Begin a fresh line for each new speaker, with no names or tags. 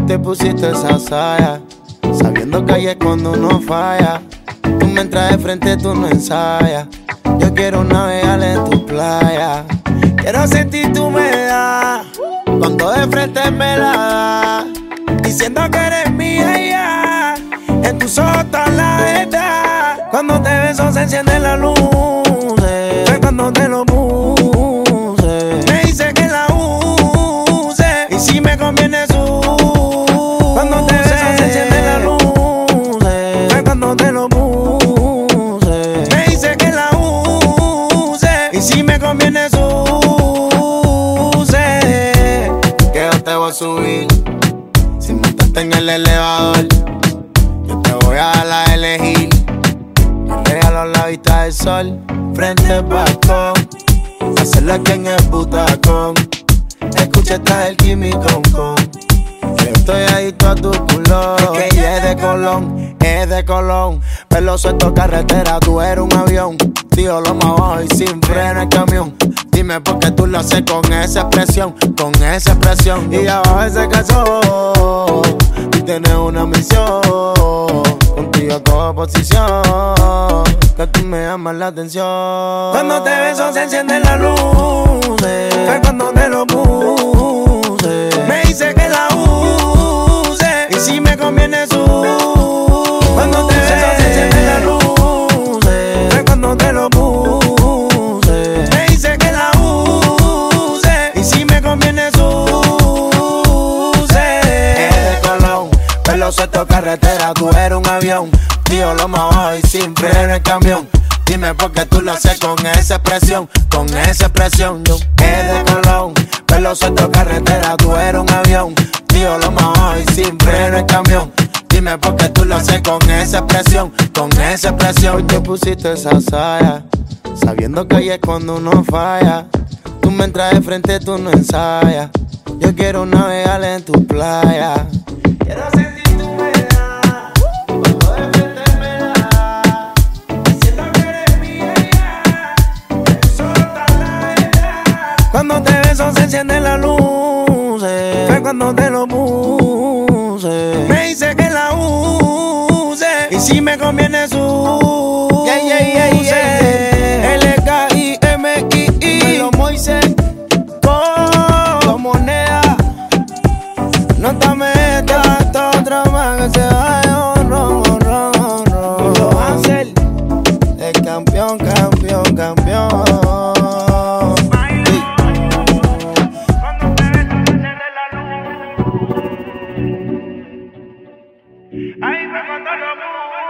te pusiste esa saya, sabiendo que ahí es cuando uno falla. Tú me entras de frente, tú no ensayas. Yo quiero navegar en tu playa. Quiero sentir tu humedad cuando de frente me la das, diciendo que eres mía ya. En tus ojos está la verdad. Cuando te beso se encienden las luces. Fue cuando te lo puse. Me dice que la use y si me conviene su. Cuando te beso se encienden las luces. Fue cuando te lo puse. Me dice que la use y si me conviene su. Que yo te voy a subir sin montarte en el elevador. Yo te voy a dar a elegir. Te regalo la vista del sol frente al balcón. Hacerlo aquí en el butacón. Escucha, está el químico con. Yo estoy adicto a tu culo. Es que ella es de Colón, es de Colón. Pelo suelto carretera, tú eres un avión. Tío, lo más bajo y sin freno el camión. Dime por qué tú lo haces con esa expresión, con esa expresión. Y abajo ese caso, y tienes una misión. Contigo cojo posición, que tú me llamas la atención. Cuando te beso se encienden las luces. Fue cuando te lo puse. Me dice que la use y si me conviene su. Cuando te beso se encienden las luces. Fue cuando te lo puse. Me dice que la use y si me conviene su. Es de Colón, pelo suelto carretera, tú eres un avión. Tío, lo más bajo y sin freno el camión. Dime por qué tú lo haces con esa expresión, con esa expresión. Yo es de Colón, pelo suelto carretera, tú eres un avión. Tío, lo más bajo y sin freno el camión. Dime por qué tú lo haces con esa expresión, con esa expresión. Hoy te pusiste esa saya, sabiendo que ahí es cuando uno falla. Tú me entras de frente, tú no ensayas. Yo quiero navegar en tu playa. Quiero sentir tu humedad cuando de frente me la das, diciendo que eres mía ya. Eso está la verdad. Cuando te beso se encienden las luces. Fue cuando te lo puse. Me dice que la use y si me conviene su. L-K-I-M-I-I. Los Moisés con moneda. No te metas, esta otra más que se vaya honrón. Los Hansel, el campeón, campeón, campeón.
Ahí fue cuando lo